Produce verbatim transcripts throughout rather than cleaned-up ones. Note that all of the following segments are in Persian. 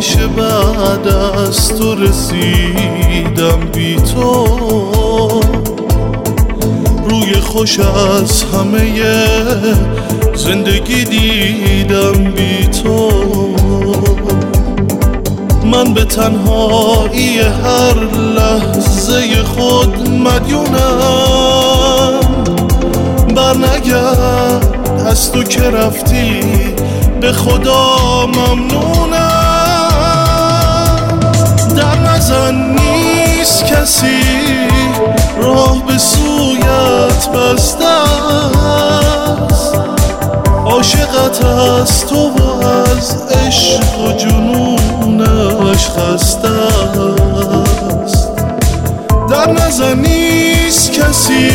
میشه بعد از تو رسیدم بی تو، روی خوش از همه زندگی دیدم بی تو. من به تنهایی هر لحظه خود مدیونم، برنگرد از تو که رفتی به خدا ممنونم. در نزن نیست کسی راه به سویت بسته است، عاشقت از تو و از عشق و جنونش خسته است. در نزن نیست کسی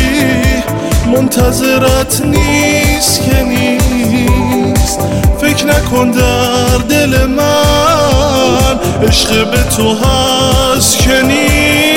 منتظرت نیست که نیست، فکر نکن در دل من عشق به تو هست که نیست.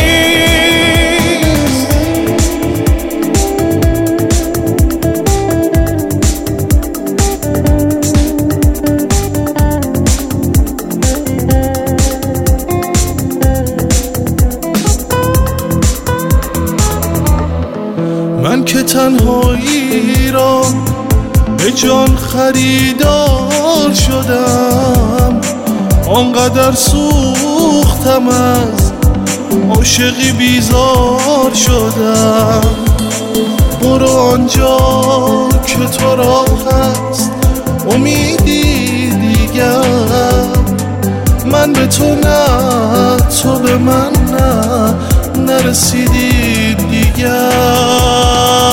من که تنهایی را به جان خریدار شدم، آنقدر سوختم از عاشقی بیزار شدم. برو آنجا که تو را هست امیدی دیگر، من به تو نه تو به من نه نرسیدی دیگر.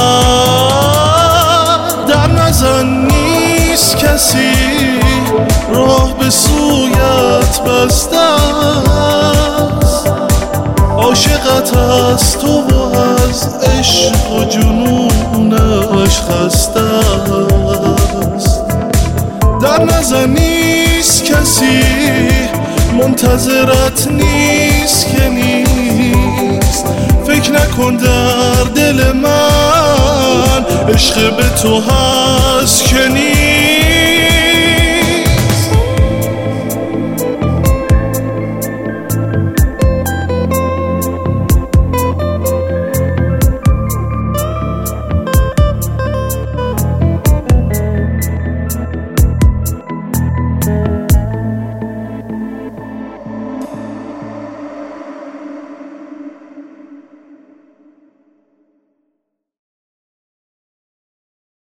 در نزن نیست کسی راه به سویت بسته است، عاشقت از تو و از عشق و جنونش خسته است. در نزن نیست کسی منتظرت نیست که نیست، فکر نکن در دل من عشق به تو هست که نیست.